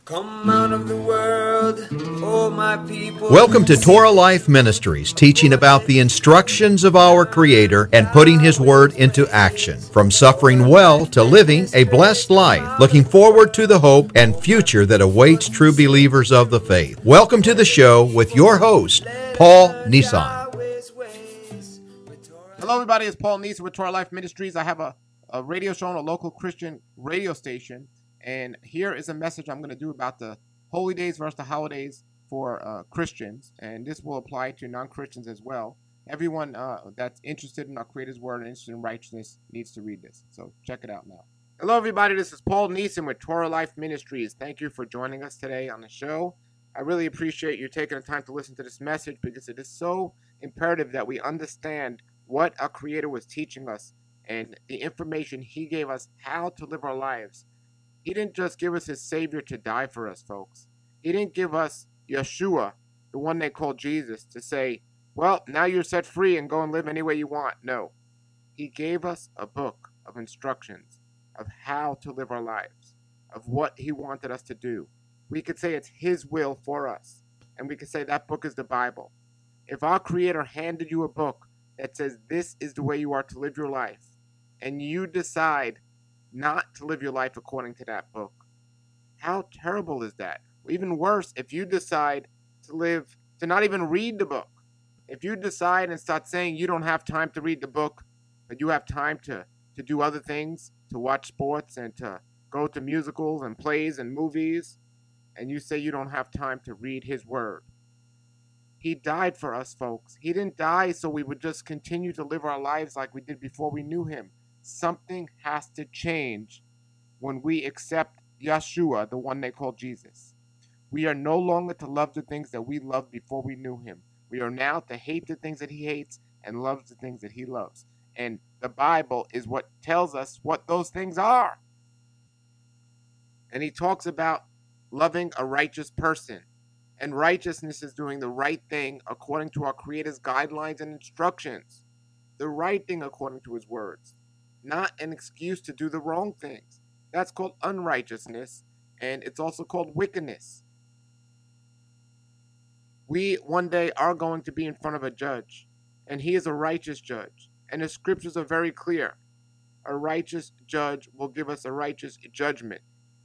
Come out of the world, oh my people. Welcome to Torah Life Ministries, teaching about the instructions of our Creator and putting His Word into action. From suffering well to living a blessed life, looking forward to the hope and future that awaits true believers of the faith. Welcome to the show with your host, Paul Nissan. Hello, everybody. It's Paul Neeson with Torah Life Ministries. I have a radio show on a local Christian radio station, and here is a message I'm going to do about the holy days versus the holidays for Christians, and this will apply to non-Christians as well. Everyone that's interested in our Creator's Word and interested in righteousness needs to read this, so check it out now. Hello, everybody. This is Paul Neeson with Torah Life Ministries. Thank you for joining us today on the show. I really appreciate you taking the time to listen to this message because it is so imperative that we understand what our Creator was teaching us and the information He gave us how to live our lives. He didn't just give us His Savior to die for us, folks. He didn't give us Yeshua, the one they call Jesus, to say, well, now you're set free and go and live any way you want. No. He gave us a book of instructions of how to live our lives, of what He wanted us to do. We could say it's His will for us, and we could say that book is the Bible. If our Creator handed you a book that says this is the way you are to live your life, and you decide not to live your life according to that book, how terrible is that? Even worse, if you decide to not even read the book. If you decide and start saying you don't have time to read the book, but you have time to do other things, to watch sports and to go to musicals and plays and movies, and you say you don't have time to read His Word. He died for us, folks. He didn't die so we would just continue to live our lives like we did before we knew Him. Something has to change when we accept Yeshua, the one they call Jesus. We are no longer to love the things that we loved before we knew Him. We are now to hate the things that He hates and love the things that He loves. And the Bible is what tells us what those things are. And He talks about loving a righteous person. And righteousness is doing the right thing according to our Creator's guidelines and instructions. The right thing according to His words. Not an excuse to do the wrong things. That's called unrighteousness, and it's also called wickedness. We one day are going to be in front of a judge, and He is a righteous judge. And the scriptures are very clear. A righteous judge will give us a righteous judgment.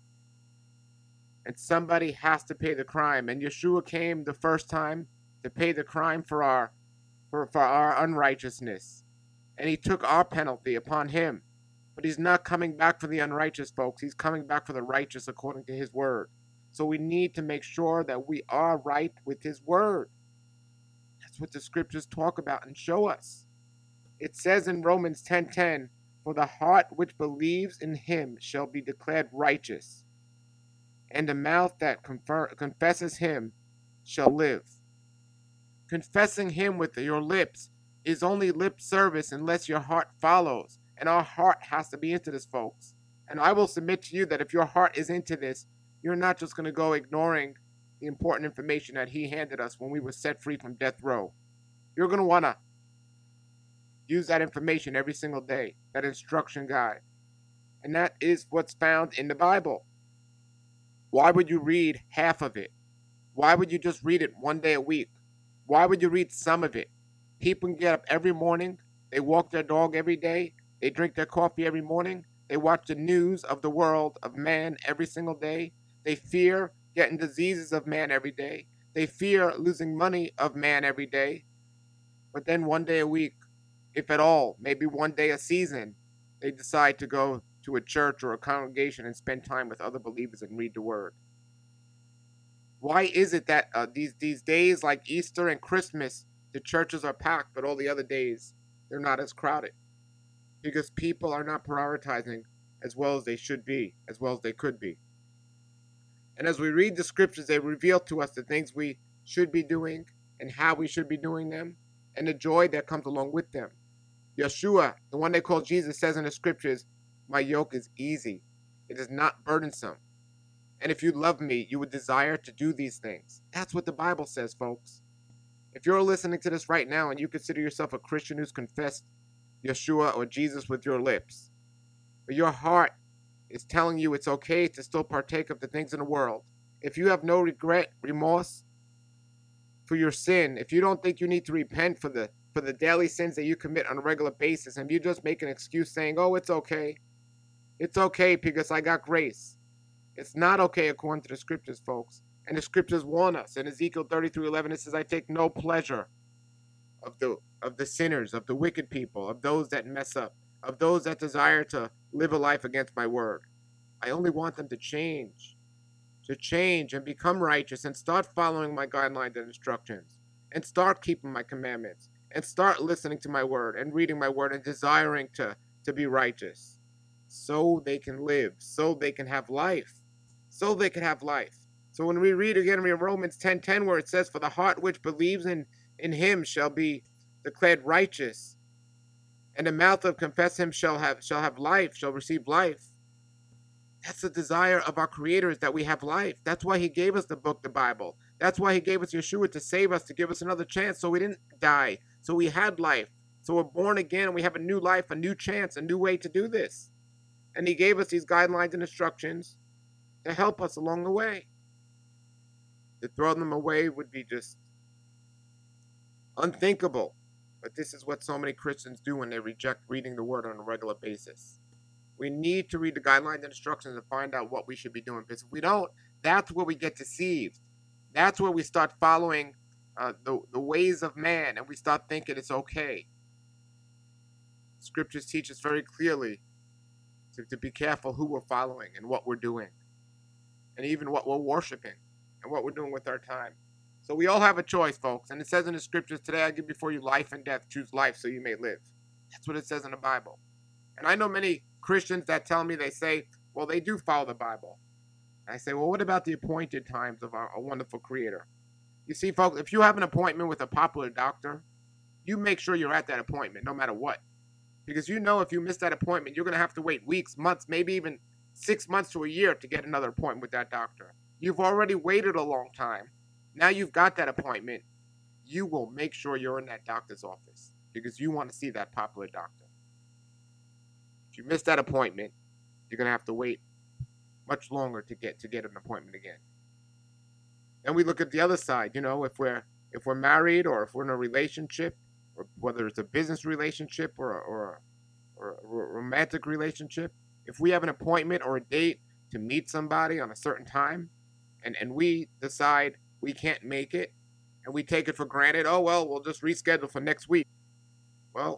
And somebody has to pay the crime. And Yeshua came the first time to pay the crime for our unrighteousness. And He took our penalty upon Him. But He's not coming back for the unrighteous, folks. He's coming back for the righteous according to His Word. So we need to make sure that we are right with His Word. That's what the scriptures talk about and show us. It says in Romans 10:10, for the heart which believes in Him shall be declared righteous, and the mouth that confesses Him shall live. Confessing Him with your lips is only lip service unless your heart follows. And our heart has to be into this, folks. And I will submit to you that if your heart is into this, you're not just going to go ignoring the important information that He handed us when we were set free from death row. You're going to want to use that information every single day, that instruction guide. And that is what's found in the Bible. Why would you read half of it? Why would you just read it one day a week? Why would you read some of it? People can get up every morning. They walk their dog every day. They drink their coffee every morning. They watch the news of the world, of man, every single day. They fear getting diseases of man every day. They fear losing money of man every day. But then one day a week, if at all, maybe one day a season, they decide to go to a church or a congregation and spend time with other believers and read the Word. Why is it that these days like Easter and Christmas, the churches are packed, but all the other days, they're not as crowded? Because people are not prioritizing as well as they should be, as well as they could be. And as we read the scriptures, they reveal to us the things we should be doing and how we should be doing them and the joy that comes along with them. Yeshua, the one they call Jesus, says in the scriptures, my yoke is easy. It is not burdensome. And if you love me, you would desire to do these things. That's what the Bible says, folks. If you're listening to this right now and you consider yourself a Christian who's confessed Yeshua or Jesus with your lips, but your heart is telling you it's okay to still partake of the things in the world, if you have no regret, remorse for your sin, if you don't think you need to repent for the daily sins that you commit on a regular basis, and you just make an excuse saying, "Oh, it's okay because I got grace," it's not okay according to the scriptures, folks. And the scriptures warn us. In Ezekiel 33:11, it says, "I take no pleasure of the sinners, of the wicked people, of those that mess up, of those that desire to live a life against my word. I only want them to change and become righteous and start following my guidelines and instructions and start keeping my commandments and start listening to my word and reading my word and desiring to be righteous so they can live, so they can have life, so they can have life." So when we read again in Romans 10:10, where it says, "For the heart which believes in him shall be declared righteous, and the mouth of confess him shall have life, shall receive life." That's the desire of our Creator, is that we have life. That's why He gave us the book, the Bible. That's why He gave us Yeshua, to save us, to give us another chance, so we didn't die, so we had life. So we're born again, and we have a new life, a new chance, a new way to do this. And He gave us these guidelines and instructions to help us along the way. To throw them away would be just unthinkable. But this is what so many Christians do when they reject reading the Word on a regular basis. We need to read the guidelines and instructions and find out what we should be doing. Because if we don't, that's where we get deceived. That's where we start following the ways of man, and we start thinking it's okay. Scriptures teach us very clearly to be careful who we're following and what we're doing, and even what we're worshiping and what we're doing with our time. So we all have a choice, folks. And it says in the scriptures, "Today I give before you life and death. Choose life so you may live." That's what it says in the Bible. And I know many Christians that tell me, they say, well, they do follow the Bible. And I say, well, what about the appointed times of our wonderful Creator? You see, folks, if you have an appointment with a popular doctor, you make sure you're at that appointment no matter what. Because you know if you miss that appointment, you're going to have to wait weeks, months, maybe even 6 months to a year to get another appointment with that doctor. You've already waited a long time. Now you've got that appointment. You will make sure you're in that doctor's office because you want to see that popular doctor. If you miss that appointment, you're going to have to wait much longer to get an appointment again. Then we look at the other side. You know, if we're married, or if we're in a relationship, or whether it's a business relationship or a romantic relationship, if we have an appointment or a date to meet somebody on a certain time, and we decide we can't make it, and we take it for granted, oh, well, we'll just reschedule for next week. Well,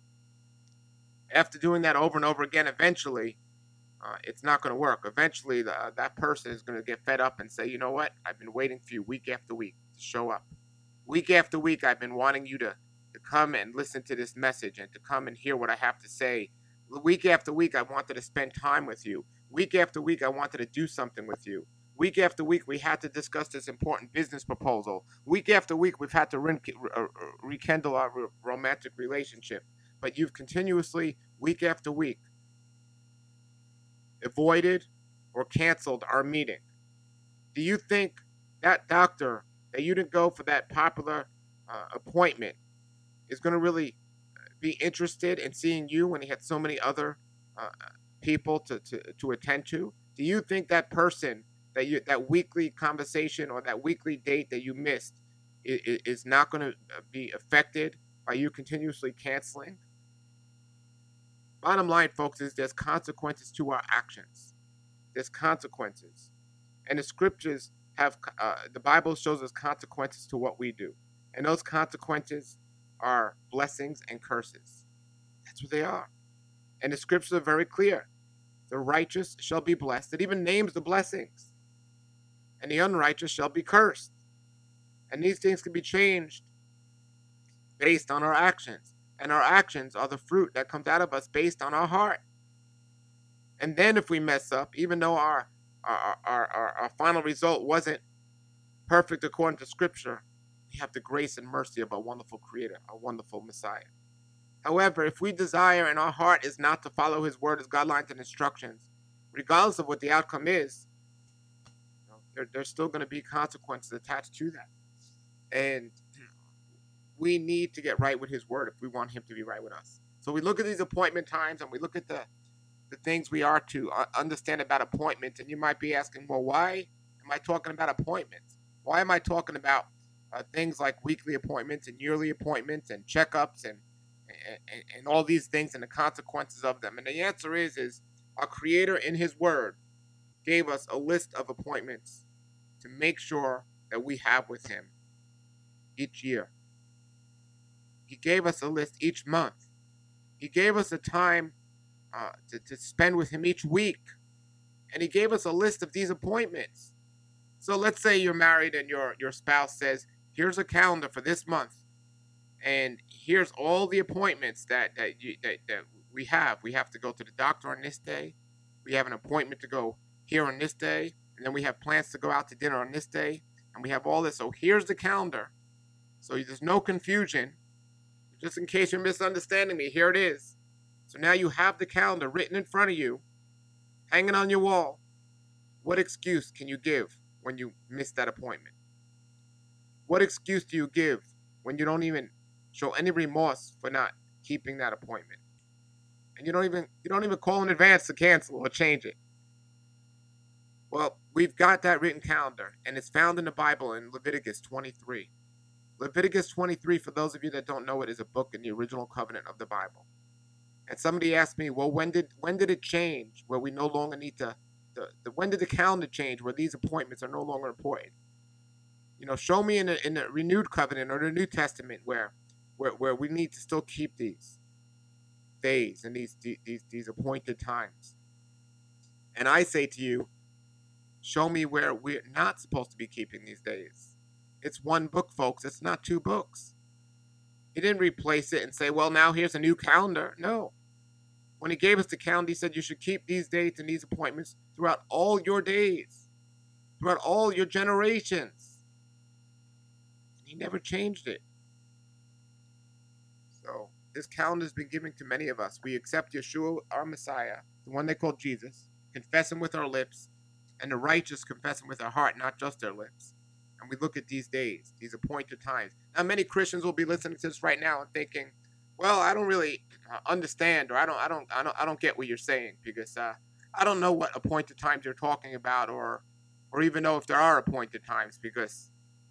after doing that over and over again, eventually, it's not going to work. Eventually, that person is going to get fed up and say, "You know what? I've been waiting for you week after week to show up. Week after week, I've been wanting you to come and listen to this message and to come and hear what I have to say. Week after week, I wanted to spend time with you. Week after week, I wanted to do something with you. Week after week, we had to discuss this important business proposal. Week after week, we've had to rekindle our romantic relationship. But you've continuously, week after week, avoided or canceled our meeting. Do you think that doctor that you didn't go for that popular appointment is going to really be interested in seeing you when he had so many other people to attend to? Do you think that person that weekly conversation or that weekly date that you missed is not going to be affected by you continuously canceling? Bottom line, folks, is there's consequences to our actions. There's consequences. And the scriptures have, the Bible shows us consequences to what we do. And those consequences are blessings and curses. That's what they are. And the scriptures are very clear. The righteous shall be blessed. It even names the blessings. And the unrighteous shall be cursed. And these things can be changed based on our actions. And our actions are the fruit that comes out of us based on our heart. And then if we mess up, even though our final result wasn't perfect according to Scripture, we have the grace and mercy of our wonderful Creator, our wonderful Messiah. However, if we desire and our heart is not to follow His word, His guidelines and instructions, regardless of what the outcome is, there's still going to be consequences attached to that. And we need to get right with His word if we want Him to be right with us. So we look at these appointment times, and we look at the things we are to understand about appointments. And you might be asking, well, why Am I talking about appointments? Why am I talking about things like weekly appointments and yearly appointments and checkups and all these things and the consequences of them? And the answer is our Creator in His Word gave us a list of appointments to make sure that we have with Him each year. He gave us a list each month. He gave us a time to spend with Him each week. And He gave us a list of these appointments. So let's say you're married and your spouse says, here's a calendar for this month. And here's all the appointments that we have. We have to go to the doctor on this day. We have an appointment to go here on this day. And then we have plans to go out to dinner on this day. And we have all this. So here's the calendar. So there's no confusion. Just in case you're misunderstanding me, here it is. So now you have the calendar written in front of you, hanging on your wall. What excuse can you give when you miss that appointment? What excuse do you give when you don't even show any remorse for not keeping that appointment? And you don't even call in advance to cancel or change it. Well, we've got that written calendar, and it's found in the Bible in Leviticus 23. Leviticus 23, for those of you that don't know it, is a book in the original covenant of the Bible. And somebody asked me, well, when did it change where we no longer need to, when did the calendar change where these appointments are no longer important? Show me in the renewed covenant or the New Testament where we need to still keep these days and these appointed times. And I say to you, show me where we're not supposed to be keeping these days. It's one book, folks. It's not two books. He didn't replace it and say, well, now here's a new calendar. No. When He gave us the calendar, He said you should keep these dates and these appointments throughout all your days, throughout all your generations. And He never changed it. So this calendar has been given to many of us. We accept Yeshua, our Messiah, the one they call Jesus, confess Him with our lips, and the righteous confess Him with our heart, not just their lips. And we look at these days, these appointed times. Now, many Christians will be listening to this right now and thinking, well, I don't really understand, or I don't get what you're saying, because I don't know what appointed times you're talking about, or even know if there are appointed times, because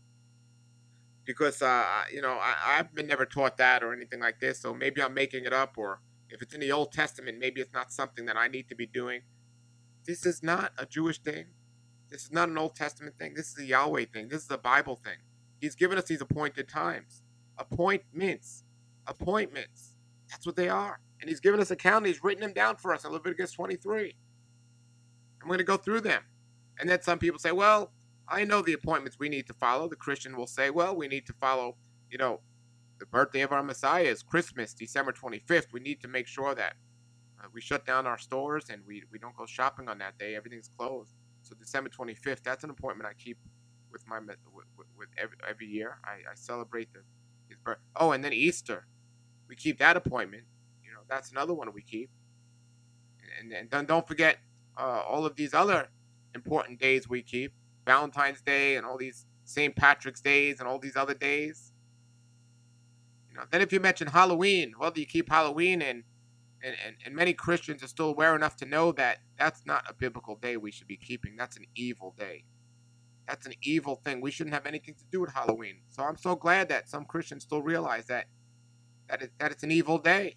I've been never taught that or anything like this. So maybe I'm making it up, or if it's in the Old Testament, maybe it's not something that I need to be doing. This is not a Jewish thing. This is not an Old Testament thing. This is a Yahweh thing. This is a Bible thing. He's given us these appointed times. Appointments. That's what they are. And He's given us a calendar. He's written them down for us in Leviticus 23. I'm going to go through them. And then some people say, well, I know the appointments we need to follow. The Christian will say, well, we need to follow, the birthday of our Messiah is Christmas, December 25th. We need to make sure that we shut down our stores and we don't go shopping on that day. Everything's closed. So December 25th, that's an appointment I keep with every year. I celebrate His birth. Oh, and then Easter, we keep that appointment. That's another one we keep. And don't forget all of these other important days we keep. Valentine's Day and all these St. Patrick's Days and all these other days. Then if you mention Halloween, well, do you keep Halloween? And many Christians are still aware enough to know that that's not a biblical day we should be keeping. That's an evil day. That's an evil thing. We shouldn't have anything to do with Halloween. So I'm so glad that some Christians still realize that it's an evil day.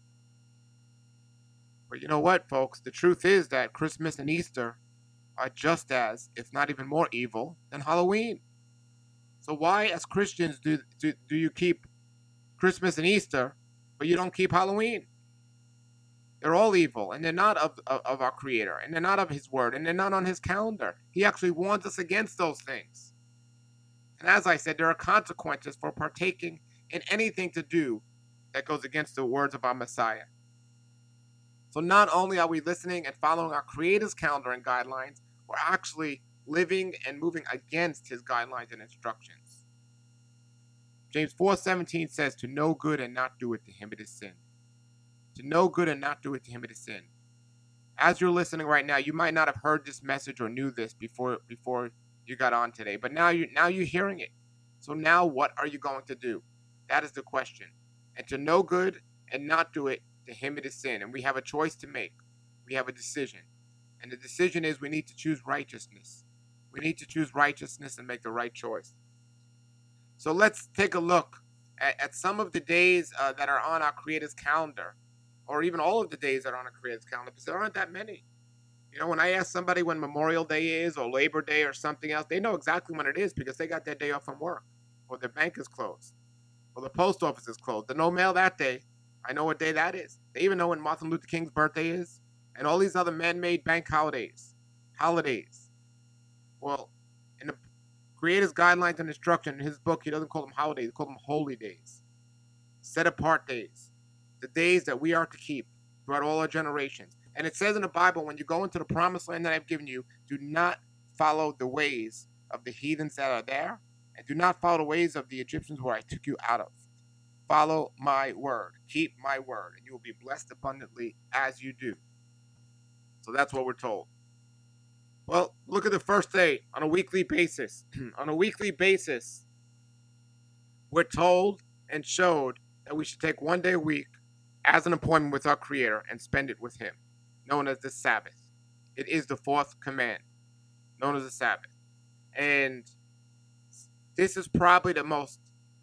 But you know what, folks? The truth is that Christmas and Easter are just as, if not even more evil than Halloween. So why, as Christians, do you keep Christmas and Easter, but you don't keep Halloween? They're all evil, and they're not of our Creator, and they're not of His Word, and they're not on His calendar. He actually warns us against those things. And as I said, there are consequences for partaking in anything to do that goes against the words of our Messiah. So not only are we listening and following our Creator's calendar and guidelines, we're actually living and moving against His guidelines and instructions. James 4:17 says, to know good and not do it, to him it is sin. To know good and not do it, to him it is sin. As you're listening right now, you might not have heard this message or knew this before you got on today, but now you're hearing it. So now what are you going to do? That is the question. And to know good and not do it, to him it is sin. And we have a choice to make. We have a decision. And the decision is we need to choose righteousness. We need to choose righteousness and make the right choice. So let's take a look at some of the days that are on our Creator's calendar, or even all of the days that are on our Creator's calendar, because there aren't that many. You know, when I ask somebody when Memorial Day is, or Labor Day, or something else, they know exactly when it is because they got their day off from work, or their bank is closed, or the post office is closed. There's no mail that day. I know what day that is. They even know when Martin Luther King's birthday is, and all these other man-made bank holidays. Well, in the Creator's Guidelines and Instruction, in his book, he doesn't call them holidays, he calls them holy days, set apart days, the days that we are to keep throughout all our generations. And it says in the Bible, when you go into the promised land that I've given you, do not follow the ways of the heathens that are there, and do not follow the ways of the Egyptians where I took you out of. Follow my word, keep my word, and you will be blessed abundantly as you do. So that's what we're told. Well, look at the first day on a weekly basis. On a weekly basis, we're told and showed that we should take one day a week as an appointment with our Creator and spend it with Him, known as the Sabbath. It is the fourth command, known as the Sabbath. And this is probably the most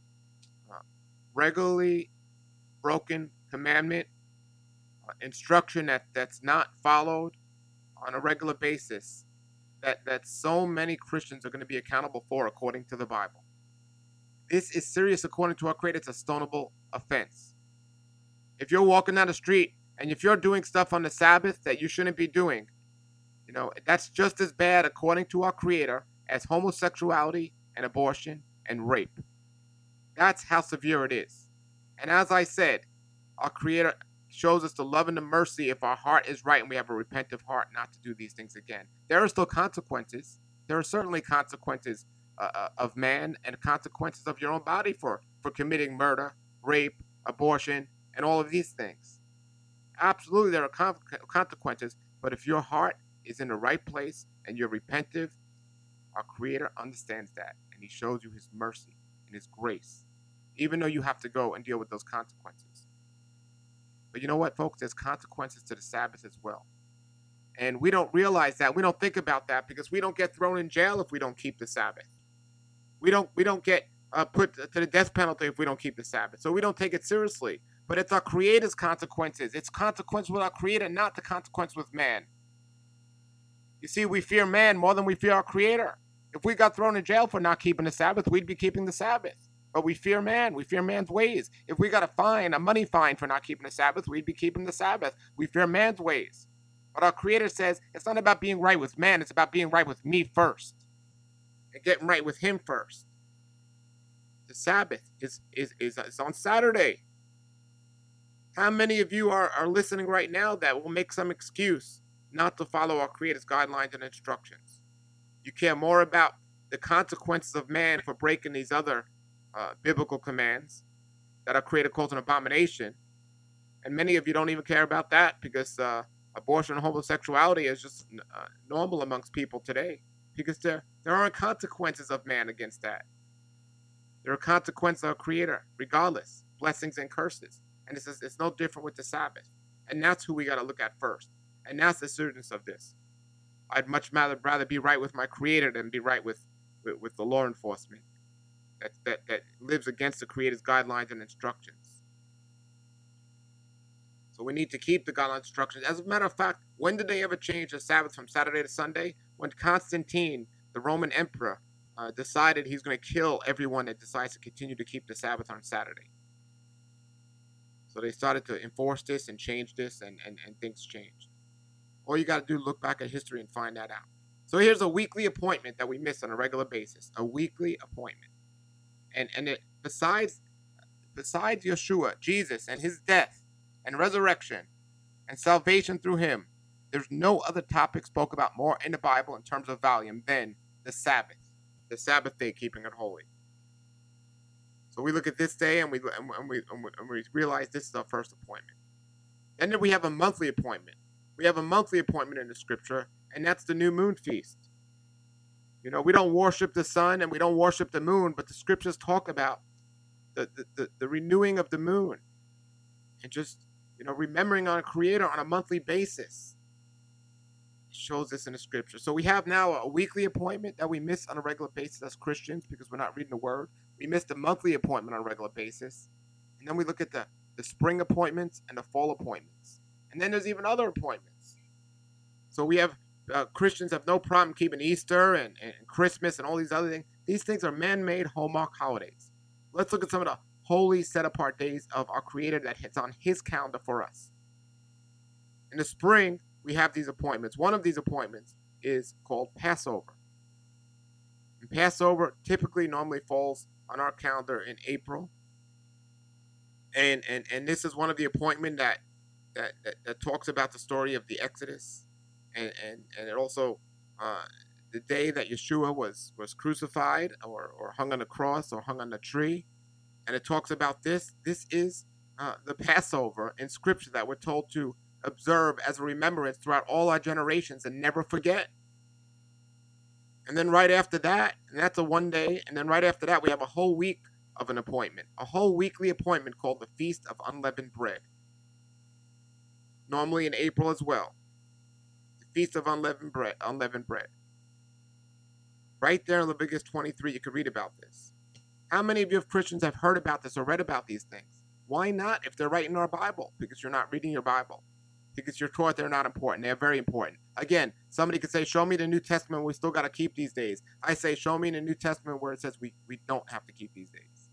regularly broken commandment, instruction that's not followed on a regular basis, that so many Christians are going to be accountable for according to the Bible. This is serious according to our Creator. It's a stonable offense. If you're walking down the street and if you're doing stuff on the Sabbath that you shouldn't be doing, you know, that's just as bad according to our Creator as homosexuality and abortion and rape. That's how severe it is. And as I said, our Creator shows us the love and the mercy if our heart is right and we have a repentant heart not to do these things again. There are still consequences. There are certainly consequences of man and consequences of your own body for committing murder, rape, abortion, and all of these things. Absolutely, there are consequences, but if your heart is in the right place and you're repentive, our Creator understands that, and He shows you His mercy and His grace, even though you have to go and deal with those consequences. But you know what, folks? There's consequences to the Sabbath as well. And we don't realize that. We don't think about that because we don't get thrown in jail if we don't keep the Sabbath. We don't get put to the death penalty if we don't keep the Sabbath. So we don't take it seriously. But it's our Creator's consequences. It's consequence with our Creator, not the consequence with man. You see, we fear man more than we fear our Creator. If we got thrown in jail for not keeping the Sabbath, we'd be keeping the Sabbath. But we fear man. We fear man's ways. If we got a money fine for not keeping the Sabbath, we'd be keeping the Sabbath. We fear man's ways. But our Creator says it's not about being right with man. It's about being right with me first. And getting right with Him first. The Sabbath is on Saturday. How many of you are listening right now that will make some excuse not to follow our Creator's guidelines and instructions? You care more about the consequences of man for breaking these other biblical commands that our Creator calls an abomination. And many of you don't even care about that because abortion and homosexuality is just normal amongst people today because there aren't consequences of man against that. There are consequences of our Creator, regardless, blessings and curses. And it's no different with the Sabbath. And that's who we got to look at first. And that's the seriousness of this. I'd much rather be right with my Creator than be right with the law enforcement that lives against the Creator's guidelines and instructions. So we need to keep the guidelines and instructions. As a matter of fact, when did they ever change the Sabbath from Saturday to Sunday? When Constantine, the Roman emperor, decided he's going to kill everyone that decides to continue to keep the Sabbath on Saturday. So they started to enforce this and change this, and things changed. All you got to do is look back at history and find that out. So here's a weekly appointment that we miss on a regular basis. A weekly appointment. And it, besides Yeshua, Jesus, and His death and resurrection and salvation through Him, there's no other topic spoke about more in the Bible in terms of volume than the Sabbath day, keeping it holy. So we look at this day and we realize this is our first appointment. And then we have a monthly appointment. We have a monthly appointment in the Scripture, and that's the new moon feast. You know, we don't worship the sun and we don't worship the moon, but the Scriptures talk about the renewing of the moon and just, you know, remembering our Creator on a monthly basis. shows this in the scripture. So we have now a weekly appointment that we miss on a regular basis as Christians because we're not reading the word. We missed the monthly appointment on a regular basis. And then we look at the spring appointments and the fall appointments. And then there's even other appointments. So we have Christians have no problem keeping Easter and Christmas and all these other things. These things are man-made hallmark holidays. Let's look at some of the holy set-apart days of our Creator that hits on His calendar for us. In the spring, we have these appointments. One of these appointments is called Passover. And Passover typically normally falls on our calendar in April. And this is one of the appointments that talks about the story of the Exodus. And it also the day that Yeshua was crucified or hung on the cross or hung on the tree. And it talks about this. This is the Passover in Scripture that we're told to observe as a remembrance throughout all our generations and never forget. And then right after that, and that's a one day, and then right after that we have a whole week of an appointment, a whole weekly appointment called the Feast of Unleavened Bread. Normally in April as well. The Feast of Unleavened Bread. Right there in Leviticus 23, you can read about this. How many of you Christians have heard about this or read about these things? Why not if they're right in our Bible? Because you're not reading your Bible. Because you're taught they're not important. They're very important. Again, somebody could say, show me the New Testament, we still got to keep these days. I say, show me in the New Testament where it says we don't have to keep these days.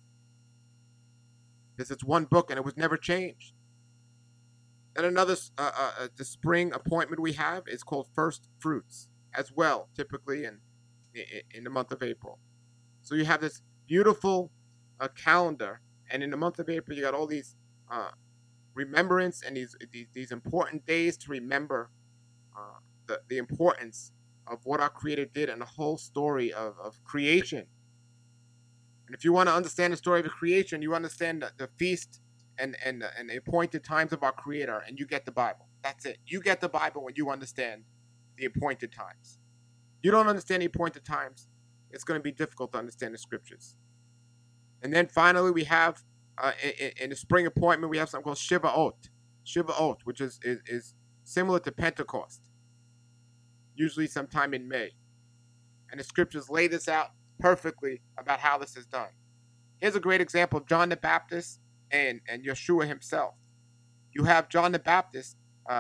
Because it's one book and it was never changed. And another, the spring appointment we have is called First Fruits as well, typically in the month of April. So you have this beautiful calendar, and in the month of April you got all these remembrance and these important days to remember the importance of what our Creator did and the whole story of creation. And if you want to understand the story of creation, you understand the feast and the appointed times of our Creator, and you get the Bible. That's it. You get the Bible when you understand the appointed times. You don't understand the appointed times, it's going to be difficult to understand the Scriptures. And then finally, we have in the spring appointment, we have something called Shivaot, which is similar to Pentecost, usually sometime in May. And the Scriptures lay this out perfectly about how this is done. Here's a great example of John the Baptist and Yeshua himself. You have John the Baptist,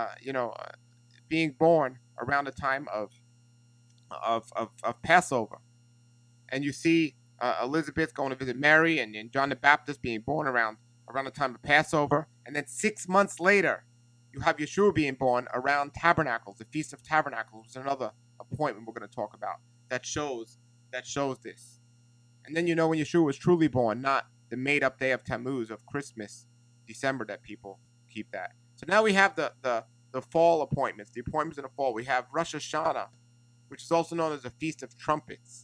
being born around the time of Passover, and you see Elizabeth going to visit Mary, and John the Baptist being born around the time of Passover, and then 6 months later, you have Yeshua being born around Tabernacles, the Feast of Tabernacles, which is another appointment we're going to talk about that shows this. And then when Yeshua was truly born, not the made-up day of Tammuz of Christmas, December, that people keep that. So now we have the fall appointments, the appointments in the fall. We have Rosh Hashanah, which is also known as the Feast of Trumpets.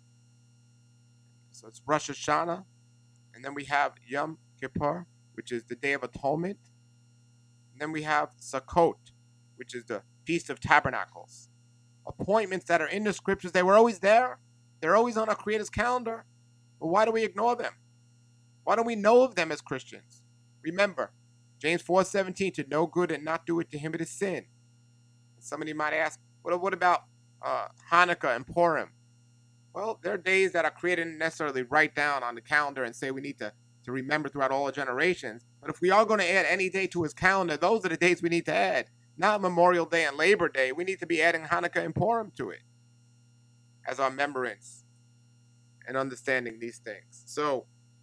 So it's Rosh Hashanah, and then we have Yom Kippur, which is the Day of Atonement. And then we have Sukkot, which is the Feast of Tabernacles. Appointments that are in the Scriptures. They were always there. They're always on our Creator's calendar. But why do we ignore them? Why don't we know of them as Christians? Remember, James 4:17, to know good and not do it, to him it is sin. And somebody might ask, what about Hanukkah and Purim? Well, they're days that our Creator didn't necessarily write down on the calendar and say we need to remember throughout all the generations. But if we are going to add any day to his calendar, those are the days we need to add. Not Memorial Day and Labor Day. We need to be adding Hanukkah and Purim to it as our remembrance and understanding these things. So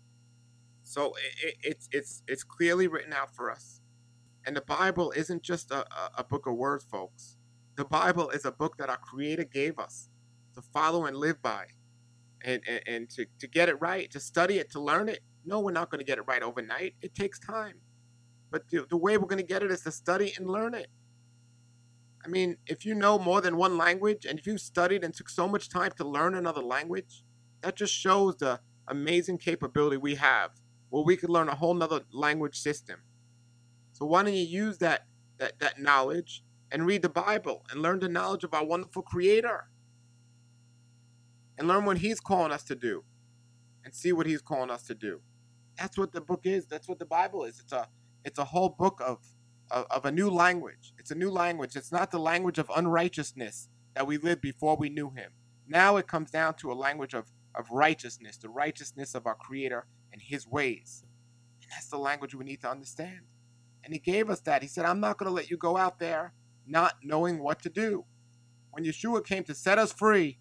it's clearly written out for us. And the Bible isn't just a book of words, folks. The Bible is a book that our Creator gave us to follow and live by, and to get it right, to study it, to learn it. No, we're not going to get it right overnight. It takes time. But the way we're going to get it is to study and learn it. I mean, if you know more than one language, and if you studied and took so much time to learn another language, that just shows the amazing capability we have, where we could learn a whole nother language system. So why don't you use that knowledge and read the Bible and learn the knowledge of our wonderful Creator, and learn what He's calling us to do, and see what He's calling us to do. That's what the book is. That's what the Bible is. It's a whole book of a new language. It's a new language. It's not the language of unrighteousness that we lived before we knew him. Now it comes down to a language of righteousness, the righteousness of our Creator and his ways. And that's the language we need to understand. And he gave us that. He said, I'm not going to let you go out there not knowing what to do. When Yeshua came to set us free,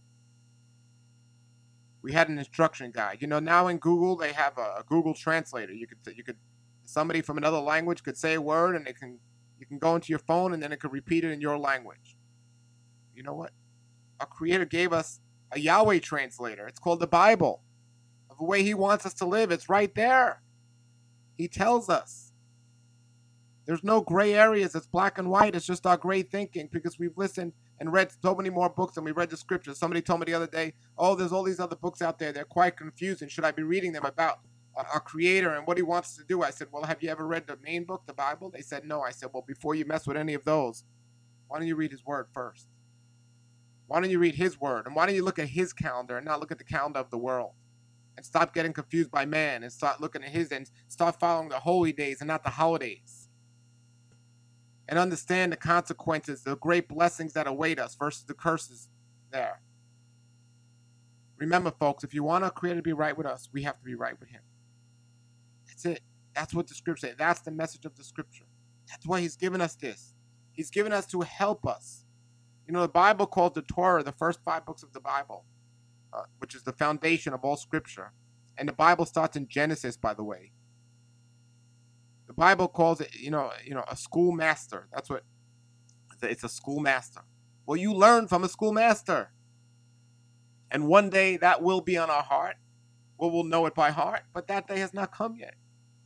we had an instruction guide. You know, now in Google, they have a Google translator. You could, somebody from another language could say a word and you can go into your phone and then it could repeat it in your language. You know what? Our Creator gave us a Yahweh translator. It's called the Bible. Of the way he wants us to live, it's right there. He tells us. There's no gray areas. It's black and white. It's just our gray thinking because we've listened and read so many more books than we read the scriptures. Somebody told me the other day, oh, there's all these other books out there. They're quite confusing. Should I be reading them about our Creator and what he wants us to do? I said, well, have you ever read the main book, the Bible? They said, no. I said, well, before you mess with any of those, why don't you read his word first? Why don't you read his word? And why don't you look at his calendar and not look at the calendar of the world? And stop getting confused by man and start looking at his and start following the holy days and not the holidays. And understand the consequences, the great blessings that await us versus the curses there. Remember, folks, if you want our Creator to be right with us, we have to be right with him. That's it. That's what the scripture says. That's the message of the scripture. That's why he's given us this. He's given us to help us. You know, the Bible calls the Torah, the first 5 books of the Bible, which is the foundation of all scripture. And the Bible starts in Genesis, by the way. The Bible calls it, you know, a schoolmaster. That's what it's a schoolmaster. Well, you learn from a schoolmaster. And one day that will be on our heart. We'll know it by heart, but that day has not come yet.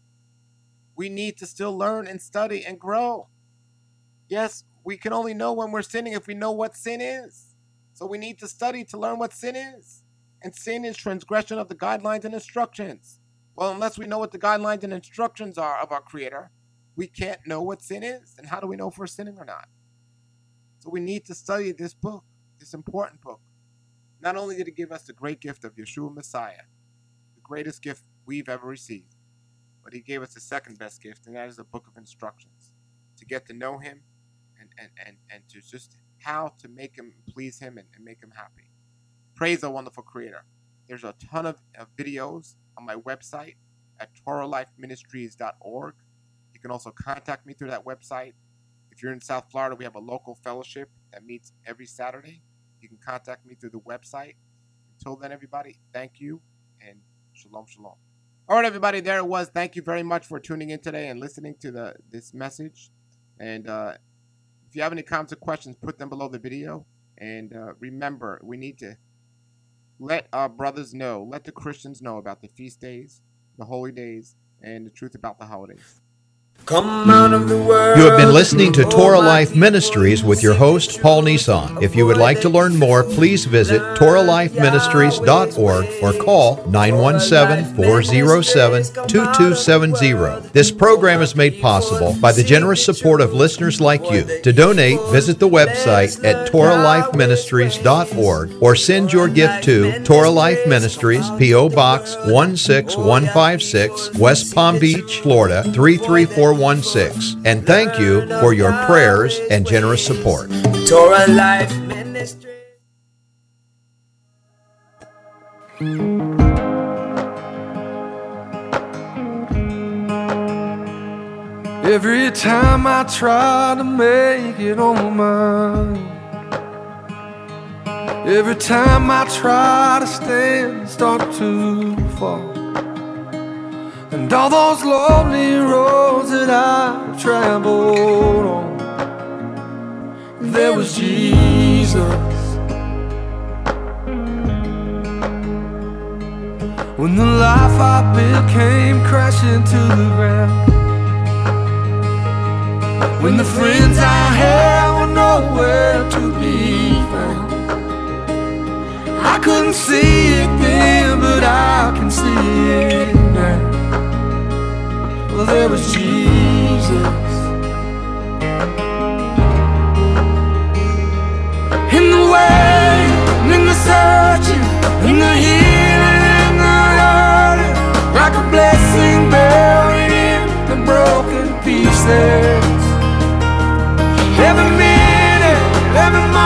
We need to still learn and study and grow. Yes, we can only know when we're sinning if we know what sin is. So we need to study to learn what sin is. And sin is transgression of the guidelines and instructions. Well, unless we know what the guidelines and instructions are of our Creator, we can't know what sin is. And how do we know if we're sinning or not? So we need to study this book, this important book. Not only did it give us the great gift of Yeshua Messiah, the greatest gift we've ever received, but he gave us the second best gift, and that is a book of instructions to get to know him and to just how to make him please him and make him happy. Praise our wonderful Creator. There's a ton of videos on my website at TorahLifeMinistries.org. You can also contact me through that website. If you're in South Florida, we have a local fellowship that meets every Saturday. You can contact me through the website. Until then, everybody, thank you and shalom, shalom. All right, everybody, there it was. Thank you very much for tuning in today and listening to this message. And if you have any comments or questions, put them below the video. And remember, we need to let our brothers know, let the Christians know about the feast days, the holy days, and the truth about the holidays. Come out of the world. You have been listening to Torah Life Ministries with your host, Paul Nissan. If you would like to learn more, please visit TorahLifeMinistries.org or call 917-407-2270. This program is made possible by the generous support of listeners like you. To donate, visit the website at TorahLifeMinistries.org or send your gift to Torah Life Ministries, P.O. Box 16156, West Palm Beach, Florida 33416. And thank you for your prayers and generous support. Torah Life Ministry. Every time I try to make it on my own, every time I try to stand, start to fall. And all those lonely roads that I've traveled on, there was Jesus. When the life I built came crashing to the ground, when the friends I had were nowhere to be found, I couldn't see it then, but I can see it now. Well, there was Jesus.